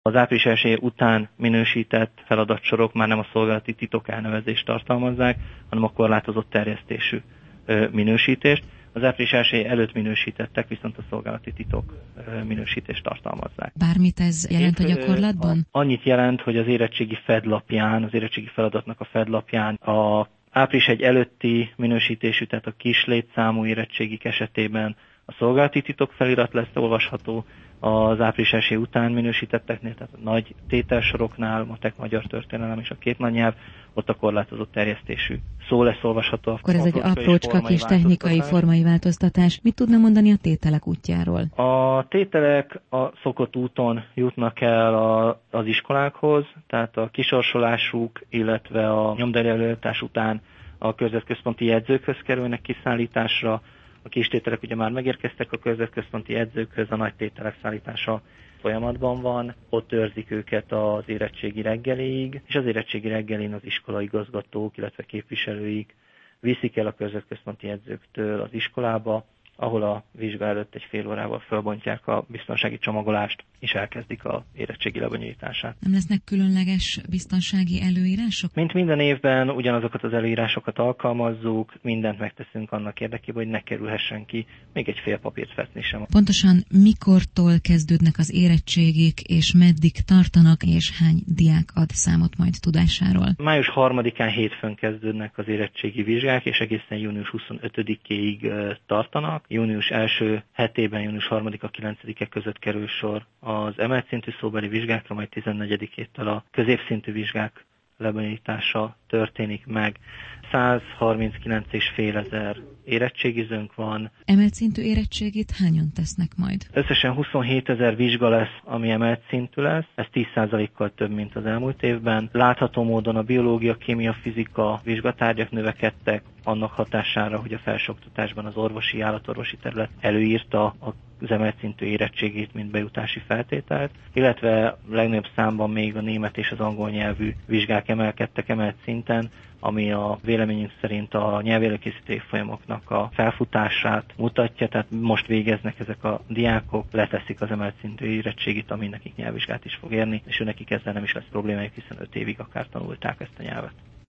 Az április 1 után minősített feladatsorok már nem a szolgálati titok elnevezést tartalmazzák, hanem a korlátozott terjesztésű minősítést. Az április 1 előtt minősítettek, viszont a szolgálati titok minősítést tartalmazzák. Bármit ez jelent a gyakorlatban? Annyit jelent, hogy az érettségi fedlapján, az érettségi feladatnak a fedlapján a április 1 előtti minősítésű, tehát a kis létszámú érettségik esetében a szolgálati titok felirat lesz olvasható, az április 1 után minősítetteknél, tehát a nagy tételsoroknál, matek, magyar történelem és a két nagy nyelv, ott a korlátozott terjesztésű szó lesz olvasható. Akkor ez egy aprócska kis technikai formai változtatás. Mit tudna mondani a tételek útjáról? A tételek a szokott úton jutnak el az iskolákhoz, tehát a kisorsolásuk, illetve a nyomdajárultatás után a körzetközponti jegyzőkhöz kerülnek kiszállításra. A kis tételek ugye már megérkeztek a körzetközponti jegyzőkhöz, a nagy tételek szállítása folyamatban van, ott őrzik őket az érettségi reggeléig, és az érettségi reggelén az iskolaigazgatók, illetve képviselőik viszik el a körzetközponti jegyzőktől az iskolába, ahol a vizsga előtt egy fél órával fölbontják a biztonsági csomagolást, és elkezdik az érettségi lebonyolítását. Nem lesznek különleges biztonsági előírások? Mint minden évben ugyanazokat az előírásokat alkalmazzuk, mindent megteszünk annak érdekében, hogy ne kerülhessen ki még egy fél papírt festni sem. Pontosan mikortól kezdődnek az érettségik, és meddig tartanak, és hány diák ad számot majd tudásáról? Május 3-án hétfőn kezdődnek az érettségi vizsgák, és egészen június 25-ig tartanak. Június első hetében, június 3-a 9-e között kerül sor az emelt szintű szóbeli vizsgákra, majd 14-től a középszintű vizsgák lebonyolítása történik meg. 139,5 ezer érettségizőnk van. Emelt szintű érettségit hányan tesznek majd? Összesen 27 ezer vizsga lesz, ami emelt szintű lesz. Ez 10%-kal több, mint az elmúlt évben. Látható módon a biológia, kémia, fizika vizsgatárgyak növekedtek annak hatására, hogy a felsőoktatásban az orvosi, állatorvosi terület előírta az emelt szintű érettségét, mint bejutási feltételt, illetve legnagyobb számban még a német és az angol nyelvű vizsgák emelkedtek emelt szinten, ami a véleményünk szerint a nyelvelőkészítő évfolyamoknak a felfutását mutatja, tehát most végeznek ezek a diákok, leteszik az emelt szintű érettségit, ami nekik nyelvvizsgát is fog érni, és nekik ezzel nem is lesz problémájuk, hiszen 5 évig akár tanulták ezt a nyelvet.